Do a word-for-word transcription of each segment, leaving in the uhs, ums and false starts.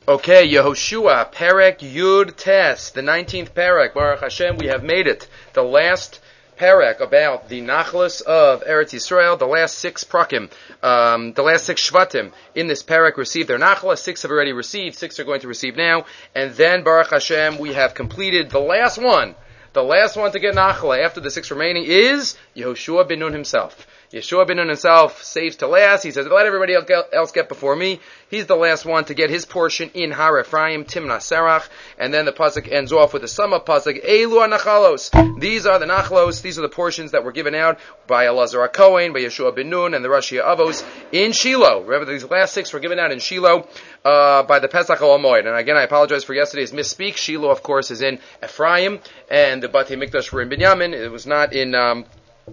Okay, Yehoshua, Perek Yud Tes, the nineteenth Perek. Baruch Hashem, we have made it. The last Perek about the Nachlas of Eretz Yisrael, the last six Prakim, um, the last six Shvatim in this Perek received their Nachlas. Six have already received, six are going to receive now. And then, Baruch Hashem, we have completed the last one. The last one to get Nachla after the six remaining is Yehoshua ben Nun himself. Yeshua ben Nun himself saves to last. He says, let everybody else get before me. He's the last one to get his portion in Har Ephraim, Timnah Serach. And then the pasuk ends off with the sum up pasuk, Elu HaNachalos. These are the Nachlos. These are the portions that were given out by Elazar HaKohen, by Yeshua ben Nun, and the Rashi Avos in Shiloh. Remember, these last six were given out in Shiloh uh, by the Pesach HaMoed. And again, I apologize for yesterday's misspeak. Shiloh, of course, is in Ephraim, and the Batei Mikdash were in Binyamin. It was not in Um,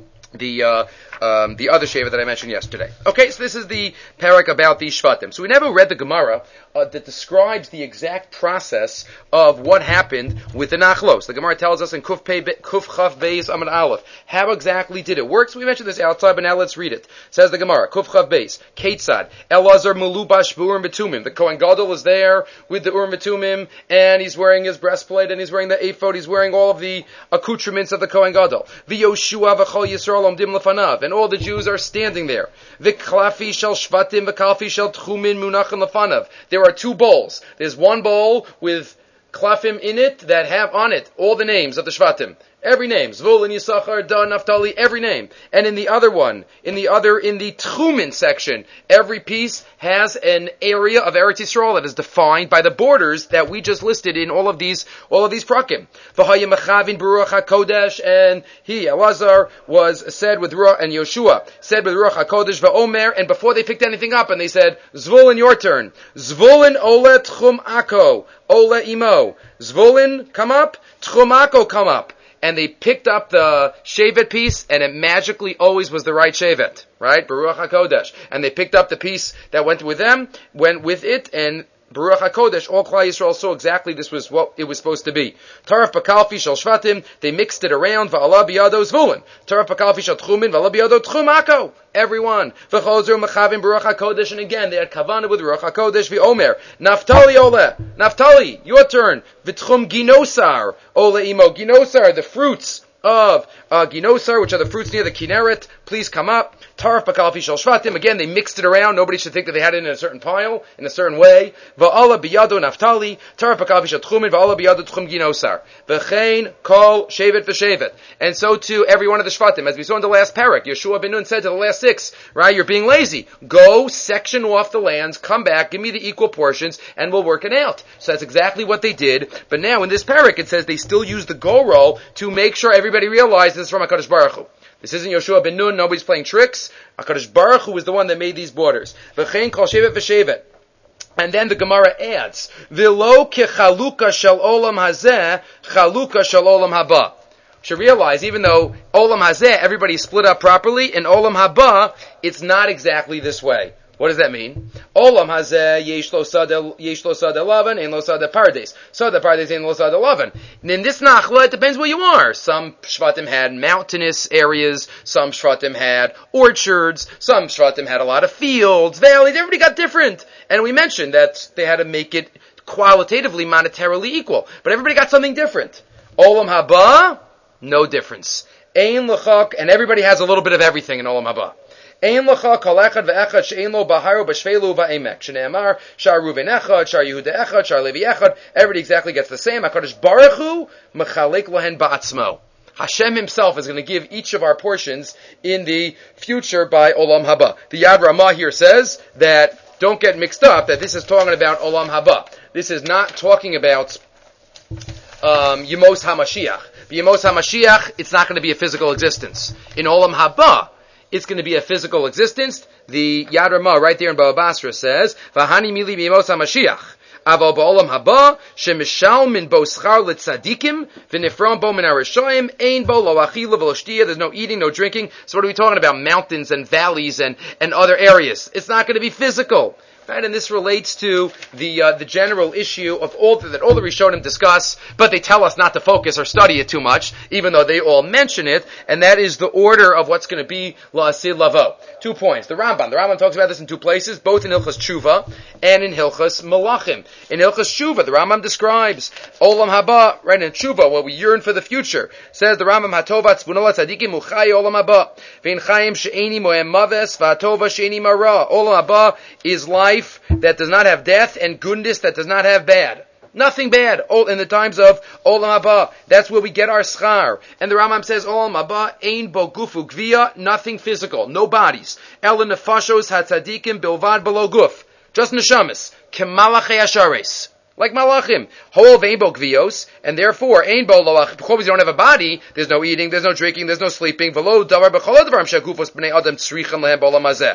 the uh, um, the other Sheva that I mentioned yesterday. Okay, so this is the parak about these Shvatim. So we never read the Gemara uh, that describes the exact process of what happened with the Nachlos. The Gemara tells us in Kuf Pei Kuf Chaf Beis Amud Aleph. How exactly did it work? So we mentioned this outside, but now let's read it. Says the Gemara, Kuf Chaf Beis, Ketzad, Elazar Mulubash B'Urim B'Tumim. The Kohen Gadol is there with the Urim B'Tumim, and he's wearing his breastplate, and he's wearing the ephod, he's wearing all of the accoutrements of the Kohen Gadol. V'Yoshua V'Chol Yisrael Omdim Lefanav, and all the Jews are standing there. V'Klafi Shel Shvatim V'Kalfi Shel Tchumin Munachin Lefanav. There are two bowls. There's one bowl with klafim in it that have on it all the names of the Shvatim. Every name. Zvulun, Yisachar, Dan, Naphtali, every name. And in the other one, in the other, in the Tchumin section, every piece has an area of Eretz Yisrael that is defined by the borders that we just listed in all of these, all of these prakim. V'haya mechavin b'ruach HaKodesh, and he, Elazar, was said with Ruach, and Yoshua said with Ruach HaKodesh, v'omer, and before they picked anything up, and they said, Zvulun, your turn. Zvulun ole tchum ako, ole imo. Zvulun, come up, tchum ako, come up. And they picked up the Shevet piece, and it magically always was the right Shevet, right? Baruch HaKodesh. And they picked up the piece that went with them, went with it, and Baruch HaKodesh, all Klal Yisrael saw exactly this was what it was supposed to be. Taraf Bakalfi Shel Shvatim, they mixed it around, Va'ala Biyado Zvulun. Taraf Bakalfi Shel Tchumin, Va'ala Biyado Tchum Ako. Everyone. V'chozer Mechavim Baruch HaKodesh, and again, they had Kavanah with Baruch HaKodesh, V'omer. Naftali Ole. Naftali, your turn. V'tchum Ginosar. Ole Imo. Ginosar, the fruits of uh, Ginosar, which are the fruits near the Kinneret. Please come up. Taraf Bakalfi Shel Shvatim. Again, they mixed it around. Nobody should think that they had it in a certain pile, in a certain way. Va'ala biyado Naftali. Taraf Bakalfi Shel Tchumin. Va'ala biyado Tchum Ginosar. V'chein kol shevet v'shevet. And so too, every one of the Shvatim. As we saw in the last parak, Yeshua ben Nun said to the last six, right, you're being lazy. Go section off the lands, come back, give me the equal portions, and we'll work it out. So that's exactly what they did. But now in this parak, it says they still use the go roll to make sure everybody realizes this is from HaKadosh Baruch Hu. This isn't Yoshua ben Nun, nobody's playing tricks. HaKadosh Baruch Hu is the one that made these borders. V'chein kol shevet v'shevet. And then the Gemara adds, V'lo kechaluka shel olam hazeh, chaluka shel olam haba. You should realize, even though olam hazeh, everybody's split up properly, in olam haba, it's not exactly this way. What does that mean? Olam hazeh yesh lo sad yesh lo sad eleven and lo sad pardes. Sad pardes and lo sad eleven. And in this nachla, it depends where you are. Some shvatim had mountainous areas. Some shvatim had orchards. Some shvatim had a lot of fields, valleys. Everybody got different. And we mentioned that they had to make it qualitatively, monetarily equal. But everybody got something different. Olam haba, no difference. Ein l'chak, and everybody has a little bit of everything in olam haba. Ein l'cha kol echad ve'echad she'ein lo b'haru b'shvelu v'emek. Shne'emar, shar Ruven echad, shar Yehuda echad, shar Levi echad. Everybody exactly gets the same. HaKadosh Baruch Hu mechalek lohen ba'atzmo. Hashem himself is going to give each of our portions in the future by Olam Haba. The Yad Ramah here says that, don't get mixed up, that this is talking about Olam Haba. This is not talking about um, Yemos HaMashiach. Yemos HaMashiach, it's not going to be a physical existence. In Olam Haba, it's going to be a physical existence. The Yad Ramah right there in Baba Basra says, V'hani mili b'yemos HaMashiach. Aval ba'olam haba, shemishal min bo schar litzadikim, v'nifram bo min arishayim, ein bo lo achila v'lo shtiya, there's no eating, no drinking. So what are we talking about? Mountains and valleys and, and other areas. It's not going to be physical. Right, and this relates to the uh, the general issue of all the, that all the Rishonim discuss, but they tell us not to focus or study it too much, even though they all mention it, and that is the order of what's going to be La'asid Lavo. Two points. The Rambam. The Rambam talks about this in two places, both in Hilchas Tshuva and in Hilchas Malachim. In Hilchas Tshuva, the Rambam describes Olam Haba, right, in Tshuva, where we yearn for the future. Says the Rambam, Hatovat Spunola Tzadikim Uchai Olam Haba. Vein Chaim She'eni Moem Maves, V'Hatova She'eni Mara. Olam Haba is life that does not have death and goodness that does not have bad. Nothing bad in the times of Olam Haba. That's where we get our schar. And the Rambam says Olam Haba ein bo gufu gvia, nothing physical, no bodies. Ela nefashos hatzadikim bilvad below guf. Just neshamas. Kemalachei ashares. Like malachim. Hol vein bo gvios, and therefore ein bo loach. Because you don't have a body, there's no eating, there's no drinking, there's no sleeping. Velo davar b'chol davar shagufos b'nei adam tzricham lehem b'olam hazeh.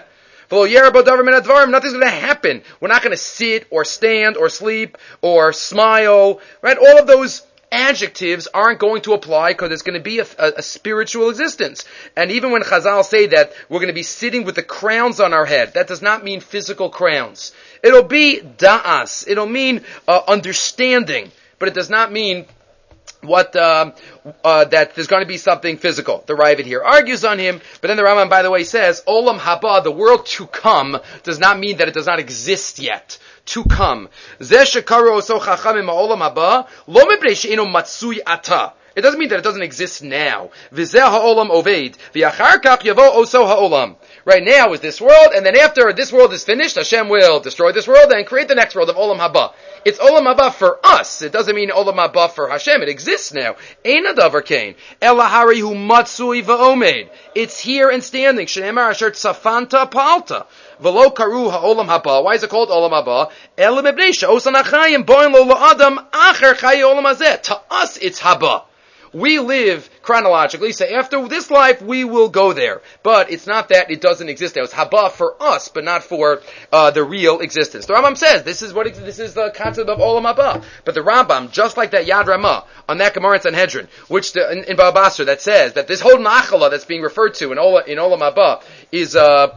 Nothing's going to happen. We're not going to sit or stand or sleep or smile. Right? All of those adjectives aren't going to apply because it's going to be a, a, a spiritual existence. And even when Chazal say that we're going to be sitting with the crowns on our head, that does not mean physical crowns. It'll be da'as. It'll mean uh, understanding. But it does not mean what uh, uh, that there's going to be something physical. The Ravid here argues on him, but then the Rambam, by the way, says Olam Haba, the world to come, does not mean that it does not exist yet. To come. Zeh shekaru oso chachamim ha'olam haba, lo mipnei she'eno matsui ata. It doesn't mean that it doesn't exist now. V'zeh ha'olam oved, v'yachar kach yavo oso ha'olam. Right now is this world, and then after this world is finished, Hashem will destroy this world and create the next world of Olam Haba. It's Olam Haba for us. It doesn't mean Olam Haba for Hashem. It exists now. Ein adavar kain. Ela hari hu matsui va'omed. It's here and standing. Shenemar asher tzafanta palta. V'lo karu ha'olam haba. Why is it called Olam Haba? Ela mebnei she'osan achayim boin lo la'adam acher chayi olam hazeh. To us, it's Haba. We live chronologically, so after this life, we will go there. But it's not that it doesn't exist now. It's Haba for us, but not for uh, the real existence. The Rambam says, this is what this is the concept of Olam Haba. But the Rambam, just like that Yad Ramah, on that Gemara in Sanhedrin, which the, in, in Baba Basra, that says that this whole Nachala that's being referred to in, Ola, in Olam Haba is... Uh,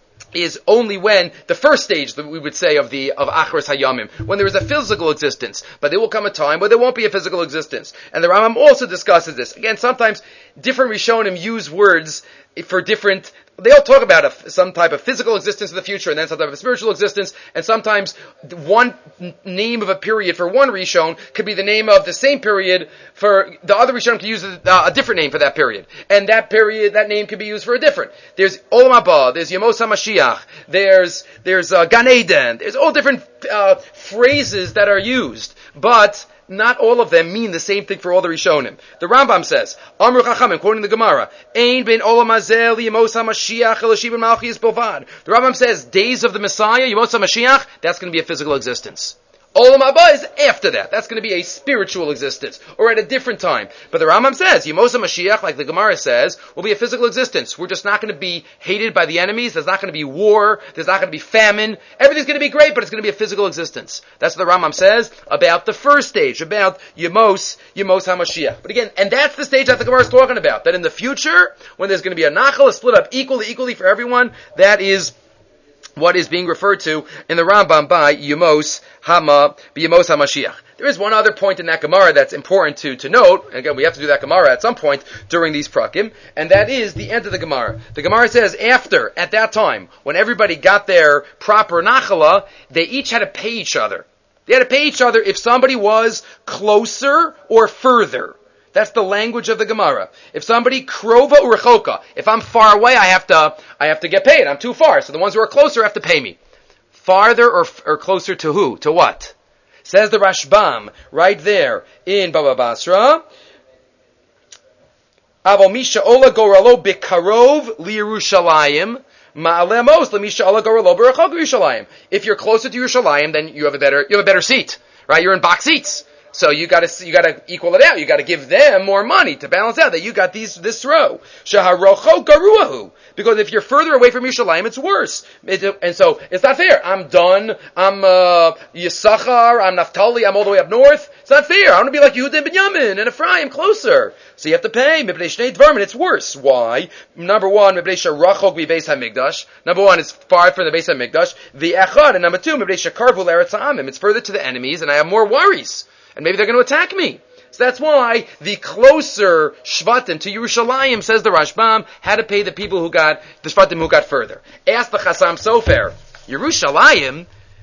is only when the first stage that we would say of the of Achros Hayamim, when there is a physical existence, but there will come a time where there won't be a physical existence. And the Rambam also discusses this. Again, sometimes different Rishonim use words for different. They all talk about a, some type of physical existence in the future, and then some type of spiritual existence, and sometimes one name of a period for one Rishon could be the name of the same period for the other Rishon could use a, a different name for that period. And that period, that name could be used for a different. There's Olam Haba, there's Yemos HaMashiach, there's, there's uh, Gan Eden, there's all different uh, phrases that are used, but not all of them mean the same thing for all the Rishonim. The Rambam says, Amru Chachamim, quoting the Gemara, Ein ben olam hazeh liyemos hamashiach elashib ben malchis bovad. The Rambam says, days of the Messiah, Yemos HaMashiach, that's going to be a physical existence. Olam Haba is after that. That's going to be a spiritual existence, or at a different time. But the Rambam says, Yemos HaMashiach, like the Gemara says, will be a physical existence. We're just not going to be hated by the enemies. There's not going to be war. There's not going to be famine. Everything's going to be great, but it's going to be a physical existence. That's what the Rambam says about the first stage, about Yemos, Yemos HaMashiach. But again, and that's the stage that the Gemara is talking about. That in the future, when there's going to be a nachal, a split up equally, equally for everyone, that is what is being referred to in the Rambam by Yemos Hama, Yemos HaMashiach. There is one other point in that Gemara that's important to, to note, and again, we have to do that Gemara at some point during these prakim, and that is the end of the Gemara. The Gemara says, after, at that time, when everybody got their proper nachala, they each had to pay each other. They had to pay each other if somebody was closer or further. That's the language of the Gemara. If somebody krova or rechoka, if I'm far away, I have to, I have to get paid. I'm too far. So the ones who are closer have to pay me. Farther or, or closer to who? To what? Says the Rashbam, right there in Baba Basra. Avo misha ola goralo bikarov liyerushalayim. If you're closer to Yerushalayim, then you have a better, you have a better seat, right? You're in box seats. So you got to you got to equal it out. You got to give them more money to balance out that you got these this row. Shaharocho garuahu. Because if you're further away from Yerushalayim, it's worse. It, and so it's not fair. I'm done. I'm uh, Yisachar. I'm Naphtali. I'm all the way up north. It's not fair. I want to be like Yehuda and Binyamin and Ephraim, closer. So you have to pay. Mipnei Shnei Dvarim, it's worse. Why? Number one, Mipnei Sharachok Beis HaMikdash. Number one, it's far from the Beis HaMikdash. The Echad, and number two, Mipnei Shakarvu L'Eretz Ha'amim. It's further to the enemies, and I have more worries. And maybe they're going to attack me. So that's why the closer Shvatim to Yerushalayim, says the Rashbam, had to pay the people who got, the Shvatim who got further. Ask the Chassam Sofer, Yerushalayim,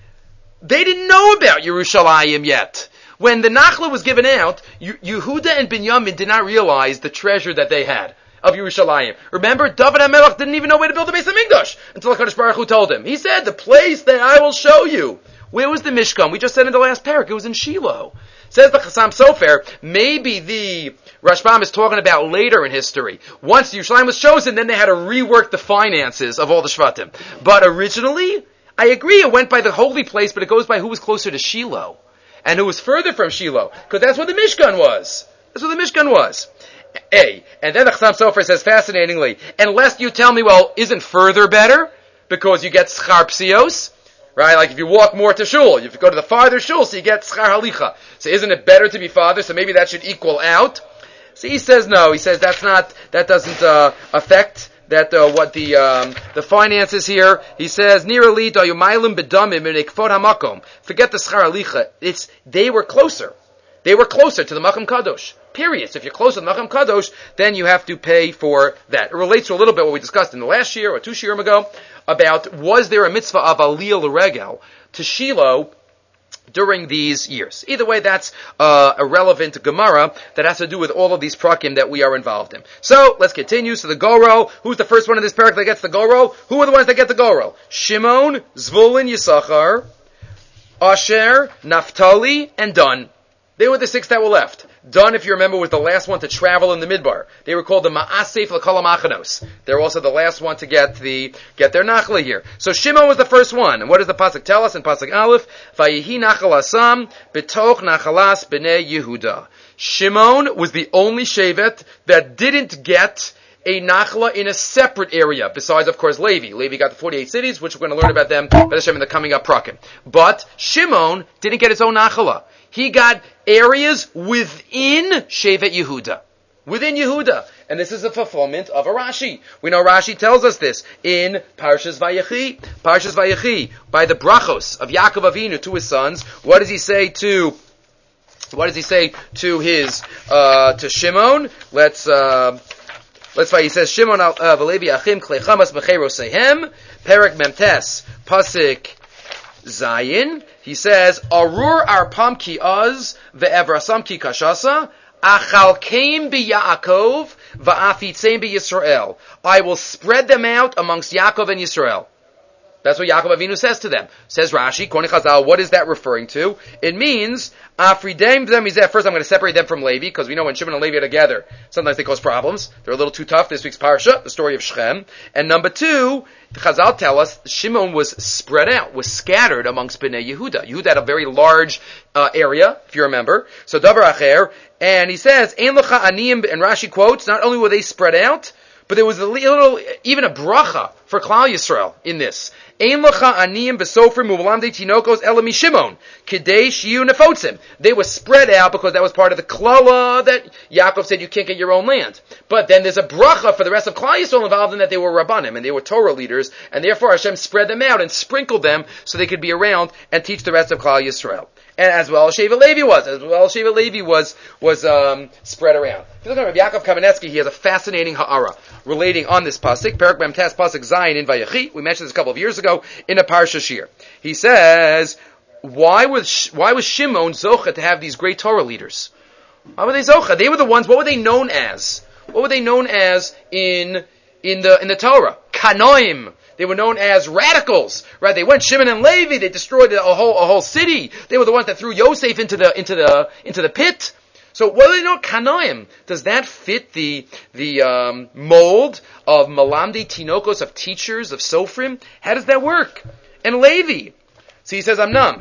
they didn't know about Yerushalayim yet. When the Nachla was given out, Yehuda and Binyamin did not realize the treasure that they had of Yerushalayim. Remember, David HaMelech didn't even know where to build the Beis HaMikdash until HaKadosh Baruch Hu told him. He said, the place that I will show you. Where was the Mishkan? We just said in the last parak, it was in Shiloh. Says the Chassam Sofer, maybe the Rashbam is talking about later in history. Once Yerushalayim was chosen, then they had to rework the finances of all the Shvatim. But originally, I agree, it went by the holy place, but it goes by who was closer to Shiloh. And who was further from Shiloh. Because that's where the Mishkan was. That's where the Mishkan was. A. And then the Chassam Sofer says fascinatingly, unless you tell me, well, isn't further better? Because you get schar psios. Right? Like if you walk more to shul, you go to the farther shul, so you get schar halicha. So isn't it better to be farther? So maybe that should equal out. So he says no. He says that's not, that doesn't uh, affect that uh, what the um, the finances here. He says nira li dayumaylim bedamim mikfod hamakom. Forget the schar halicha. It's they were closer. They were closer to the Makam Kadosh. Period. So if you're close to the Makam Kadosh, then you have to pay for that. It relates to a little bit what we discussed in the last year or two shiurim ago about was there a mitzvah of aliyah l'regel to Shiloh during these years. Either way, that's uh, a relevant Gemara that has to do with all of these prakim that we are involved in. So let's continue. So the Goro, who's the first one in this parak that gets the Goro? Who are the ones that get the Goro? Shimon, Zvulun, Yisachar, Asher, Naphtali, and Dan. They were the six that were left. Dan, if you remember, was the last one to travel in the Midbar. They were called the Ma'asef L'Kol HaMachanos. They're also the last one to get the get their Nachla here. So Shimon was the first one. And what does the Pasuk tell us in Pasuk Aleph? Vayihi Nachal Asam B'toch Nachalas B'nei Yehuda. Shimon was the only Shevet that didn't get a Nachla in a separate area, besides, of course, Levi. Levi got the forty-eight cities, which we're going to learn about them in the coming up prakim. But Shimon didn't get his own Nachla. He got areas within Shevet Yehuda. Within Yehuda. And this is a fulfillment of a Rashi. We know Rashi tells us this in Parshas Vayechi. Parshas Vayechi, by the brachos of Yaakov Avinu to his sons, what does he say to, what does he say to his, uh, to Shimon? Let's, uh, let's find, he says, Shimon v'Levi achim klei chamas b'cheirosehem, Perek Memtes, Pasik Zayin. He says, Arur arpam ki az ve'evrasam ki kashasa achalkeim b'Yaakov va'afitzeim b'Yisrael. I will spread them out amongst Yaakov and Yisrael. That's what Yaakov Avinu says to them. Says Rashi, Koni Chazal, what is that referring to? It means, Afrideim them is that. First I'm going to separate them from Levi, because we know when Shimon and Levi are together, sometimes they cause problems. They're a little too tough. This week's Parsha, the story of Shechem. And number two, the Chazal tell us, Shimon was spread out, was scattered amongst Bnei Yehuda. Yehuda had a very large uh, area, if you remember. So Davar Acher, and he says, Ein lecha aniyim, and Rashi quotes, not only were they spread out, but there was a little, even a bracha for Klal Yisrael in this. Ein lecha aniyim b'sofrim u'v'lamdei tinokos ela mishimon kidei shiyu nefotzim. They were spread out because that was part of the klala that Yaakov said you can't get your own land. But then there's a bracha for the rest of Klal Yisrael involved in that they were rabbanim and they were Torah leaders, and therefore Hashem spread them out and sprinkled them so they could be around and teach the rest of Klal Yisrael. And as well as Shevet Levi was, as well as Shevet Levi was, was, um, spread around. If you look at Rabbi Yaakov Kamenetsky, he has a fascinating ha'ara relating on this pasuk, Perek Memtes pasuk Zayin in Vayechi. We mentioned this a couple of years ago in a Parsha Shir. He says, why was, why was Shimon Zocha to have these great Torah leaders? Why were they Zocha? They were the ones, what were they known as? What were they known as in, in the, in the Torah? Kanoim. They were known as radicals, right? They went Shimon and Levi. They destroyed a whole a whole city. They were the ones that threw Yosef into the into the into the pit. So what do they know? Kanoim. Does that fit the the um, mold of Malamdi Tinokos, of teachers of Sofrim? How does that work? And Levi. So he says, Amnam,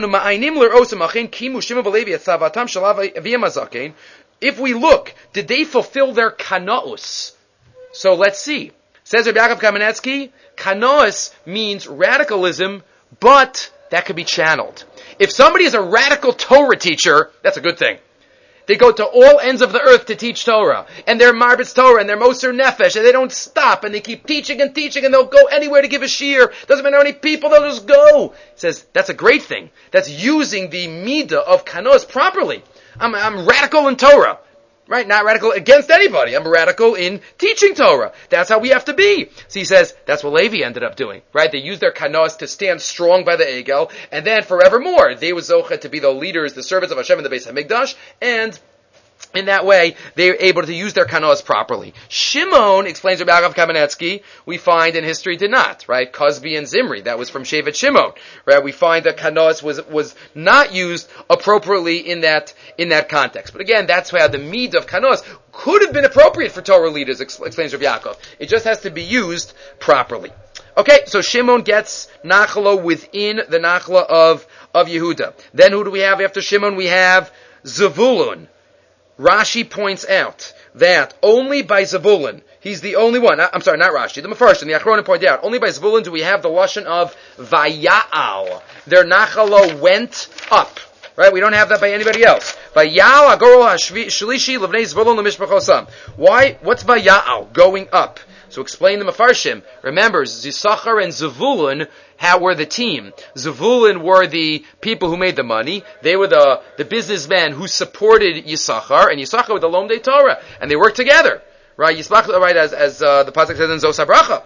if we look, did they fulfill their kanaos? So let's see. Says Rabbi Yaakov Kamenetsky, kanaos means radicalism, but that could be channeled. If somebody is a radical Torah teacher, that's a good thing. They go to all ends of the earth to teach Torah. And they're Marbitz Torah, and they're Moser Nefesh, and they don't stop, and they keep teaching and teaching, and they'll go anywhere to give a shiur. Doesn't matter how many people, they'll just go. He says, that's a great thing. That's using the midah of kanos properly. I'm, I'm radical in Torah. Right? Not radical against anybody. I'm radical in teaching Torah. That's how we have to be. So he says, that's what Levi ended up doing. Right? They used their kanos to stand strong by the Egel, and then forevermore, they were zocha to be the leaders, the servants of Hashem in the Beis HaMikdash, and in that way, they were able to use their kanos properly. Shimon, explains Rabbi Yaakov Kamenetsky, we find in history did not, right? Cosby and Zimri, that was from Shevet Shimon, right? We find that kanos was, was not used appropriately in that, in that context. But again, that's how the midah of kanos could have been appropriate for Torah leaders, explains Rabbi Yaakov. It just has to be used properly. Okay, so Shimon gets nachla within the nachla of, of Yehuda. Then who do we have after Shimon? We have Zevulun. Rashi points out that only by Zevulun, he's the only one, I'm sorry, not Rashi, the Mefarshim, the Achronim point out, only by Zevulun do we have the lashon of Vaya'al. Their nachalo went up. Right? We don't have that by anybody else. Vaya'al agoro hashlishi levnei Zevulun lemishpachosam. Why? What's Vaya'al? Going up. So explain the Mefarshim. Remember, Zisachar and Zevulun how were the team. Zevulun were the people who made the money. They were the, the businessmen who supported Yisachar, and Yisachar were the Lomdei Torah, and they worked together. Right? Yisachar, right, as, as uh, the pasuk says in Zos HaBracha.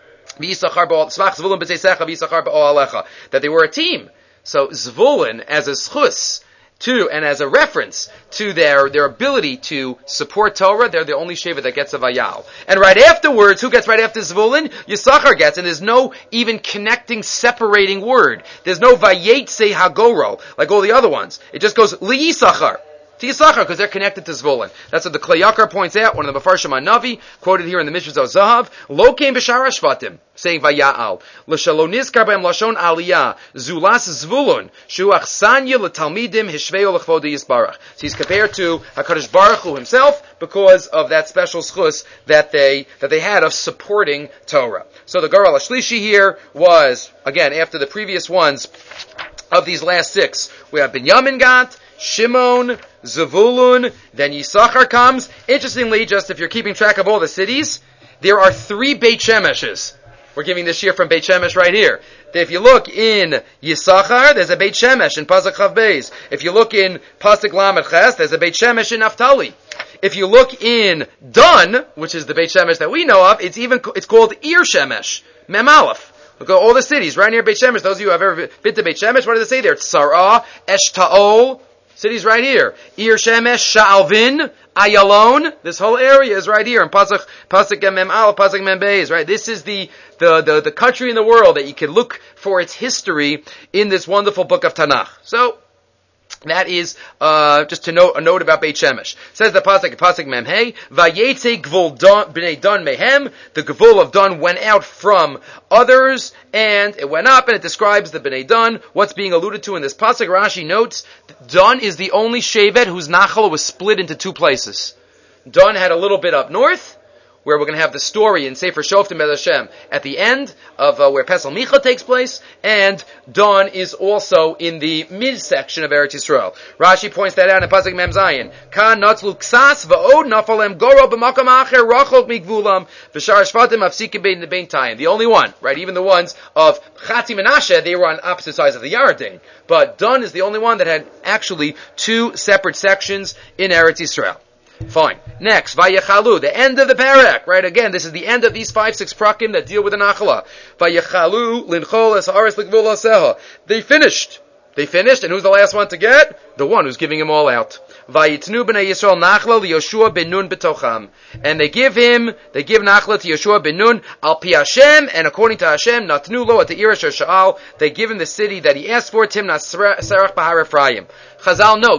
That they were a team. So Zvulun, as a schus, to, and as a reference to their, their ability to support Torah, they're the only Sheva that gets a Vayal. And right afterwards, who gets right after Zvulun? Yisachar gets, and there's no even connecting, separating word. There's no Vayetse Hagoro, like all the other ones. It just goes, Li Yisachar. To Yisachar, because they're connected to Zvulun. That's what the Klei Yakar points out, one of the Mefarshim HaNavi, quoted here in the Mishras of Zahav, Lo came b'shar Shvatim, saying Vaya'al, L'shalo nizkar b'hem lashon aliyah, Zulas Zvulun, Shu achsanya l'talmidim hishveo l'chvod Yisbarach. So he's compared to HaKadosh Baruch Hu himself, because of that special schus that they, that they had of supporting Torah. So the Garal HaShlishi here was, again, after the previous ones of these last six, we have Binyamin got, Shimon, Zevulun, then Yisachar comes. Interestingly, just if you're keeping track of all the cities, there are three Beit Shemeshes. We're giving this year from Beit Shemesh right here. If you look in Yisachar, there's a Beit Shemesh in Pasuk Chav Beis. If you look in Pasuk Lamed Ches, there's a Beit Shemesh in Naphtali. If you look in Dan, which is the Beit Shemesh that we know of, it's even, it's called Ir Shemesh, Mem Aleph. Look at all the cities right near Beit Shemesh. Those of you who have ever been to Beit Shemesh, what do they say there? Tzara, Eshtaol, cities right here. Ir Shemesh, Sha'alvin, Ayalon. This whole area is right here in Pasuk, Pasuk Mem Aleph, Pasuk Mem Beis, right? This is the, the, the, the country in the world that you can look for its history in this wonderful book of Tanakh. So, that is, uh, just to note, a note about Beit Shemesh. Says the Pasuk, Pasuk Mem Hey, Vayetze Gvul B'nei Dan Mehem, the Gvul of Dan went out from others, and it went up, and it describes the B'nei Dan, what's being alluded to in this Pasuk. Rashi notes, Dan is the only Shevet whose Nachal was split into two places. Dan had a little bit up north, where we're going to have the story in Sefer Shoftim Bez Hashem at the end of uh, where Pesel Micha takes place, and Dan is also in the midsection of Eretz Yisrael. Rashi points that out in Pasuk Mem Zayin. Kan natzlu ksas va'od nafalem goro b'makam acher rachok migvulam v'shar shvatim afsikim bein the bein tayim. The only one, right? Even the ones of Chatzi Menashe, they were on opposite sides of the Yarden. But Dan is the only one that had actually two separate sections in Eretz Yisrael. Fine. Next, Vayechalu, the end of the parak, right? Again, this is the end of these five, six prakim that deal with the Nachala. Vayechalu, linchol es haaretz likvul aseha. They finished. They finished, and who's the last one to get? The one who's giving them all out. Vayitnu b'nei Yisrael nachla liYoshua ben Nun b'tocham. And they give him, they give nachla to Yoshua ben Nun, al pi Hashem, and according to Hashem, natnu lo at the irish or sha'al, they give him the city that he asked for, Timnat Serach Bahar Ephraim. Chazal note,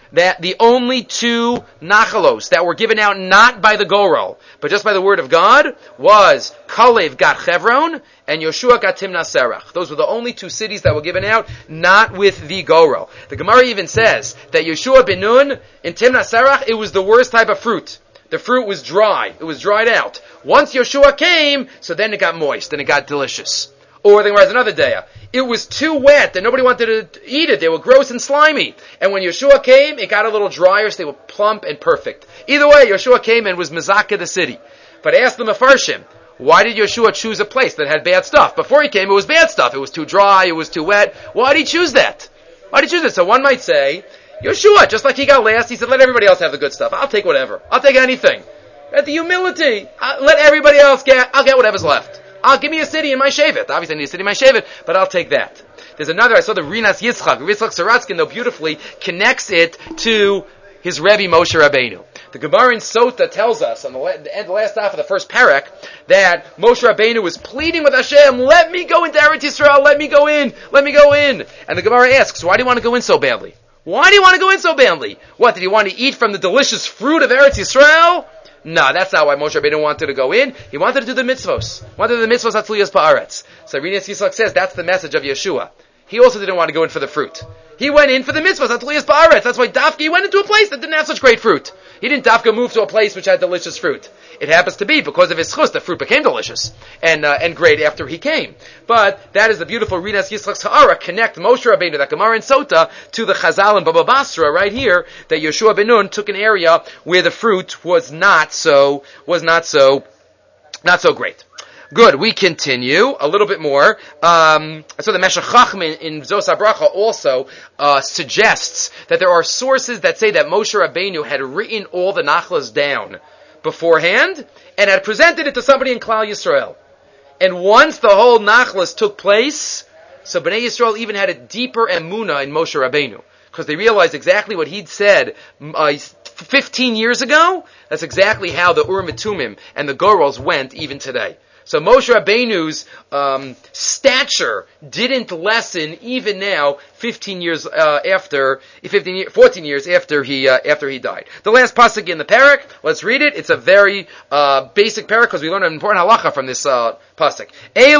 that the only two nachalos that were given out not by the Goral, but just by the word of God, was Kalev got Chevron and Yoshua got Timnah Serach. Those were the only two cities that were given out, not with the Goral. The Gemara even says that Yoshua ben Nun in Timnah Serach, it was the worst type of fruit. The fruit was dry. It was dried out. Once Yoshua came, so then it got moist and it got delicious. Or the Gemara has another day. It was too wet and nobody wanted to eat it. They were gross and slimy. And when Yeshua came, it got a little drier, so they were plump and perfect. Either way, Yeshua came and was Mizaka the city. But ask the Mefarshim, why did Yeshua choose a place that had bad stuff? Before he came, it was bad stuff. It was too dry, it was too wet. Why did he choose that? Why did he choose it? So one might say, Yeshua, just like he got last, he said, let everybody else have the good stuff. I'll take whatever. I'll take anything. At the humility, I'll let everybody else get, I'll get whatever's left. I'll give me a city in my Shevet. Obviously I need a city in my Shevet, but I'll take that. There's another, I saw the Rinas Yitzchak. Yitzchak Saratskin, though beautifully, connects it to his Rebbe Moshe Rabbeinu. The Gemara in Sota tells us, on the, la- the end, the last half of the first parak, that Moshe Rabbeinu was pleading with Hashem, let me go into Eretz Yisrael, let me go in, let me go in. And the Gemara asks, why do you want to go in so badly? Why do you want to go in so badly? What, did he want to eat from the delicious fruit of Eretz Yisrael? No, that's not why Moshe Rabbeinu wanted to go in. He wanted to do the mitzvos. Wanted the mitzvos atzliyas pa'aretz. So Rinas Yitzchak says that's the message of Yeshua. He also didn't want to go in for the fruit. He went in for the mitzvahs, atzliyas pa'aretz. That's why Dafka, he went into a place that didn't have such great fruit. He didn't Dafka move to a place which had delicious fruit. It happens to be because of his chus, the fruit became delicious and uh, and great after he came. But that is the beautiful Rinas Yitzchak's Ha'ara, connect Moshe Rabbeinu, that Gemara in Sota, to the Chazal and Baba Basra right here, that Yeshua ben Nun took an area where the fruit was not so, was not so, not so great. Good, we continue a little bit more. Um, so the Meshech Chachman in Zos HaBracha also uh, suggests that there are sources that say that Moshe Rabbeinu had written all the Nachlas down beforehand and had presented it to somebody in Klal Yisrael. And once the whole Nachlas took place, so Bnei Yisrael even had a deeper emunah in Moshe Rabbeinu, because they realized exactly what he'd said uh, fifteen years ago. That's exactly how the Urim and Tumim and the Gorals went even today. So Moshe Rabbeinu's um, stature didn't lessen even now, fifteen years uh, after, fifteen, fourteen years after he uh, after he died. The last pasuk in the parak, let's read it. It's a very uh, basic parak because we learn an important halacha from this uh, pasuk.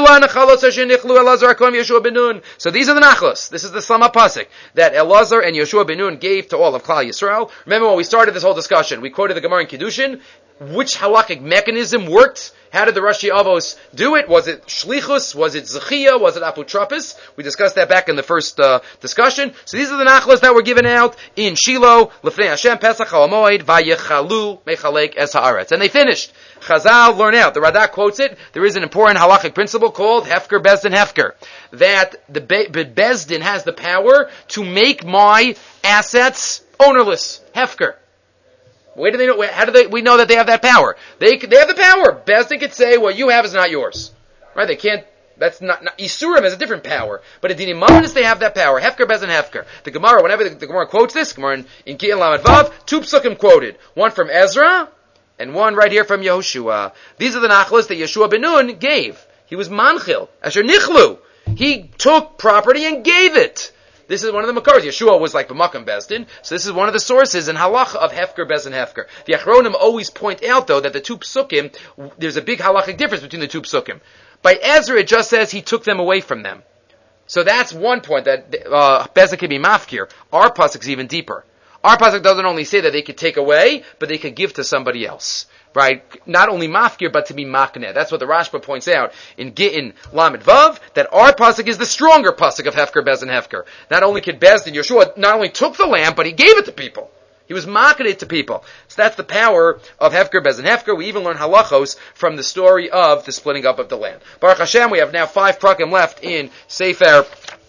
So these are the nachlos. This is the Slama pasuk that Elazar and Yeshua ben Nun gave to all of Klal Yisrael. Remember when we started this whole discussion, we quoted the Gemara in Kiddushin. Which halachic mechanism worked? How did the Rashi Avos do it? Was it shlichus? Was it zechia? Was it apotropis? We discussed that back in the first uh, discussion. So these are the nachlas that were given out in Shiloh, Lefnei Hashem, Pesach HaMoed, Vayechalu, Mechalek Es Haaretz. And they finished. Chazal learn out. The Radak quotes it. There is an important halachic principle called Hefker Bezdin Hefker. That the Be- Bezdin has the power to make my assets ownerless. Hefker. Where do they know? How do they? We know that they have that power. They they have the power. Bezdin could say, "What you have is not yours." Right? They can't. That's not, not Isurim has a different power, but in Dinimanis they have that power. Hefker Bezdin Hefker. The Gemara, whenever the, the Gemara quotes this, Gemara in, in Ki'el Lamed Vav, two psukim quoted. One from Ezra, and one right here from Yehoshua. These are the nachlas that Yeshua ben Nun gave. He was manchil, asher nichlu. He took property and gave it. This is one of the Makars. Yeshua was like B'makam Bezdin, so this is one of the sources in halacha of Hefker Bezdin Hefker. The Achronim always point out, though, that the two psukim, there's a big halachic difference between the two psukim. By Ezra, it just says he took them away from them. So that's one point, that uh, Bezdin can be mafkir. Our pasuk's even deeper. Our pasuk doesn't only say that they could take away, but they could give to somebody else. Right? Not only mafkir, but to be makneh. That's what the Rashba points out in Gittin Lamed Vav, that our pasuk is the stronger pasuk of Hefker Bezdin Hefker. Not only could Bezdin, Yeshua not only took the land, but he gave it to people. He was makneh to people. So that's the power of Hefker Bezdin Hefker. We even learn halachos from the story of the splitting up of the land. Baruch Hashem, we have now five prakim left in Sefer,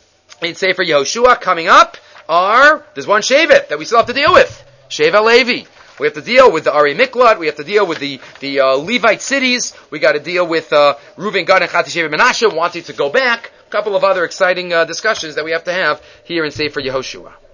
in Sefer Yehoshua. Coming up are, there's one Shevet that we still have to deal with. Shevet Levi. We have to deal with the Ari Miklat. We have to deal with the the uh, Levite cities. We got to deal with uh, Reuven, Gad, and Chati Shevet Menashe wanting to go back. A couple of other exciting uh, discussions that we have to have here in Sefer Yehoshua.